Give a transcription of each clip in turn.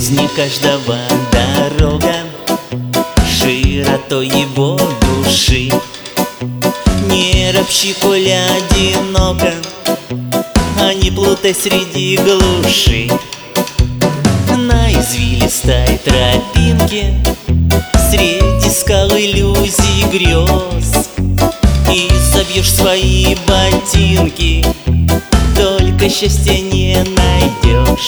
жизни каждого дорога широтой его души. Не ропщи, коли одиноко, а не плутай среди глуши. На извилистой тропинке среди скал иллюзий грез и собьешь свои ботинки, только счастья не найдешь.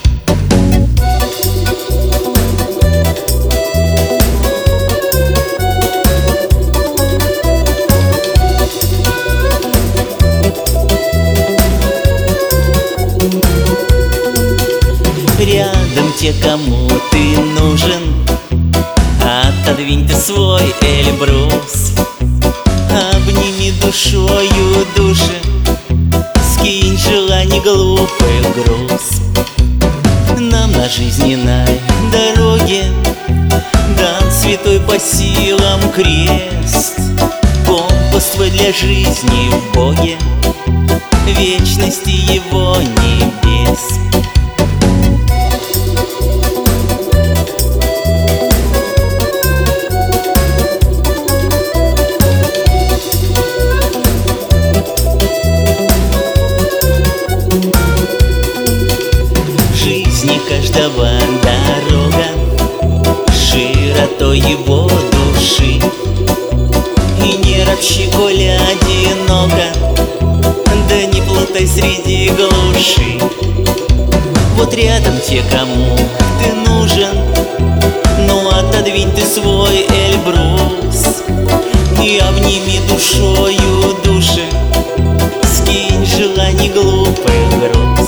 Рядом те, кому ты нужен, отодвинь ты свой Эльбрус. Обними душою души, скинь желаний глупый груз. Нам на жизненной дороге дан святой по силам крест, компас твой для жизни в Боге, вечности его небес. Каждого дорога широтой его души. И не ропщи, коли одиноко, да не плутай среди глуши. Вот рядом те, кому ты нужен, ну отодвинь ты свой Эльбрус и обними душою души, скинь желаний глупый груз.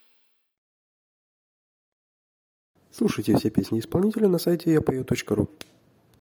Слушайте все песни исполнителя на сайте yapою.ru.